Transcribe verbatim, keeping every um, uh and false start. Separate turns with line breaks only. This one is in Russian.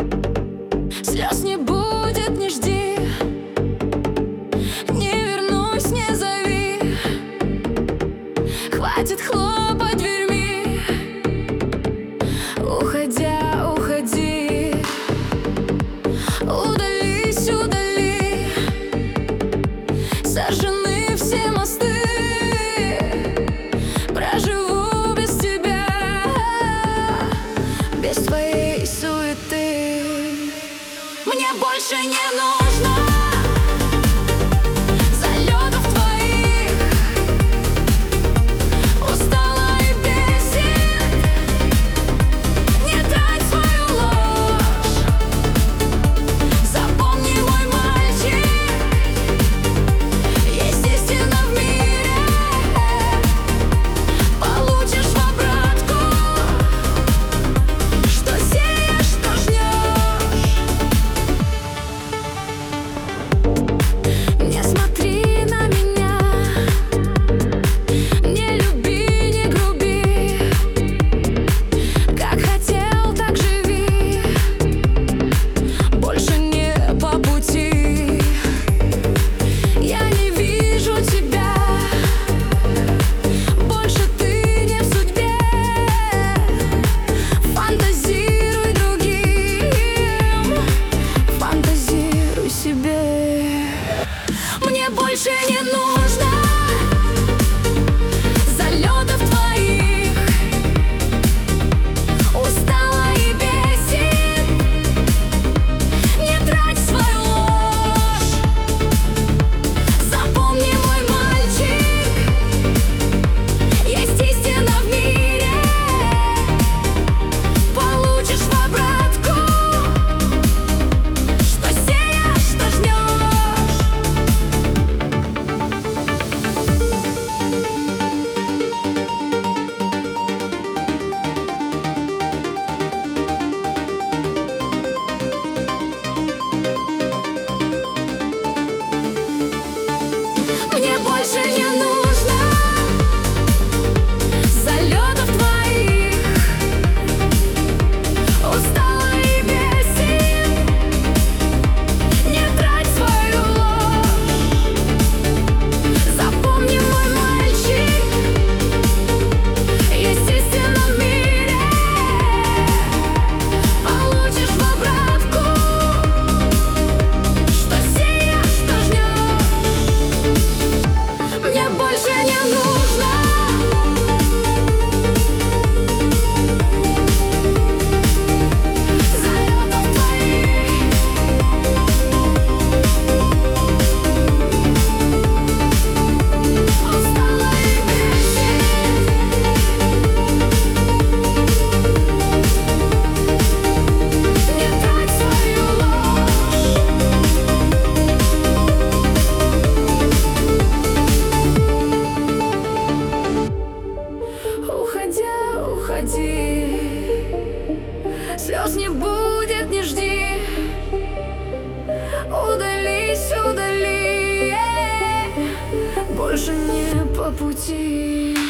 Слез не будет, не жди. Не вернусь, не зови. Хватит хлопать дверьми. Уходя, уходи. Удались, удали. Сожжены все мосты. Проживу без тебя, без твоей суеты. Мне больше не нужно залетов твоих. Устала и бесит. Не трать свою ложь. Запомни, мой мальчик, есть истина в мире. Получишь в обратку, что сеешь, что жнешь. Не смотри на меня, не люби, не груби. Как хотел, так живи. Больше не по пути. Я не вижу тебя. Больше ты не в судьбе. Фантазируй другим, фантазируй себе. Мне больше не нужно залетов твоих. Устала и бесит. Не трать свою ложь. Запомни, мой мальчик, есть истина в мире. Получишь в обратку, что сеешь, что жнешь. Мне больше не нужно залетов твоих. Устала и бесит. Не трать свою ложь. Запомни, мой мальчик, есть истина в мире. Получишь в обратку, что сеешь, что жнешь. Мне больше не нужно залетов твоих. Устала и бесит. Не трать свою ложь. Уходя, уходи. Слез не будет, не жди. Удались, удали. Больше не по пути.